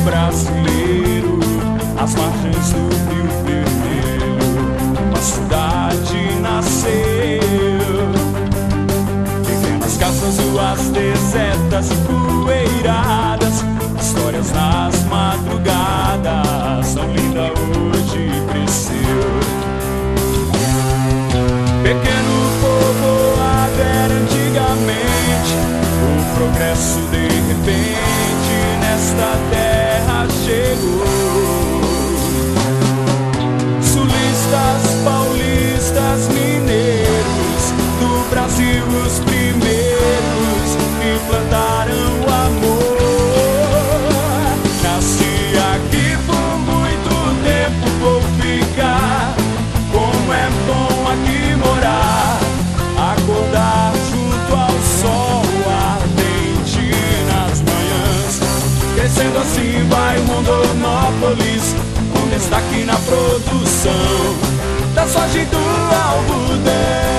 brasileiro, às margens do Rio Vermelho, uma cidade nasceu. Vivendo as casas, ruas desertas e poeiradas, histórias nas madrugadas, tão linda hoje cresceu. Pequeno povoado era antigamente, o progresso de repente nesta terra chegou. Sulistas, paulistas, mineiros, do Brasil os primeiros que plantaram o amor. Nasci aqui por muito tempo, vou ficar. Como é bom aqui morar, acordar junto ao sol ardente nas manhãs. Crescendo assim vai Rondonópolis, com destaque na produção da soja e do algodão.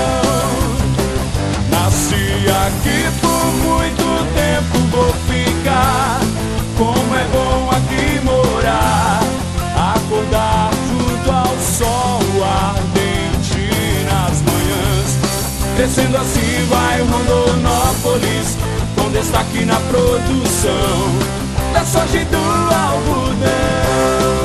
Nasci aqui por muito tempo, vou ficar. Como é bom aqui morar, acordar junto ao sol ardente nas manhãs. Crescendo assim vai Rondonópolis, com destaque na produção da soja e do algodão.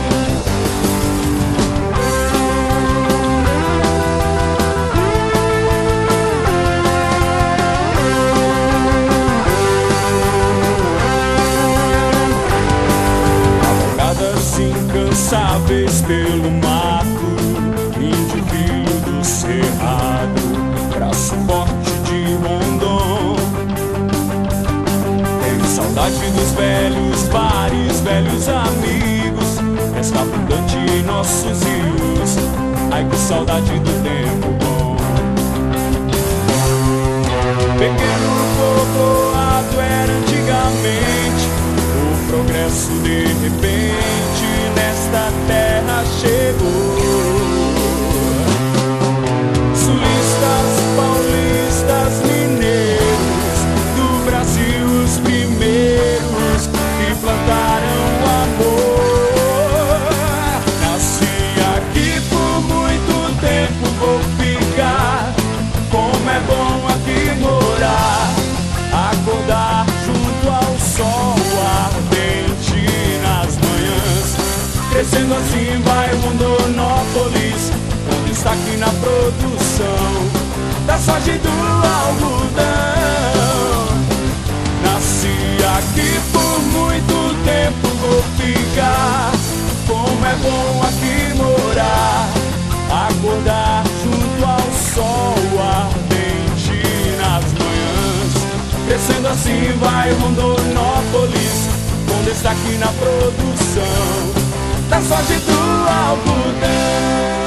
Incansáveis pelo mato, índio filho do cerrado, braço forte de Rondon. Tenho saudade dos velhos bares, velhos amigos, pesca abundante em nossos rios. Ai, que saudade do tempo bom. Pequeno povoado era antigamente, o progresso de repente nesta terra chegou. Sulistas, paulistas, mineiros, do Brasil os primeiros que plantaram o amor. Nasci aqui por muito tempo, vou ficar. Como é bom aqui morar, acordar junto ao sol ardente nas manhãs. Crescendo assim vai Rondonópolis, com destaque na produção da soja e do algodão. Nasci aqui por muito tempo, vou ficar. Como é bom aqui morar, acordar junto ao sol ardente nas manhãs. Crescendo assim vai Rondonópolis, com destaque na produção da soja e do algodão.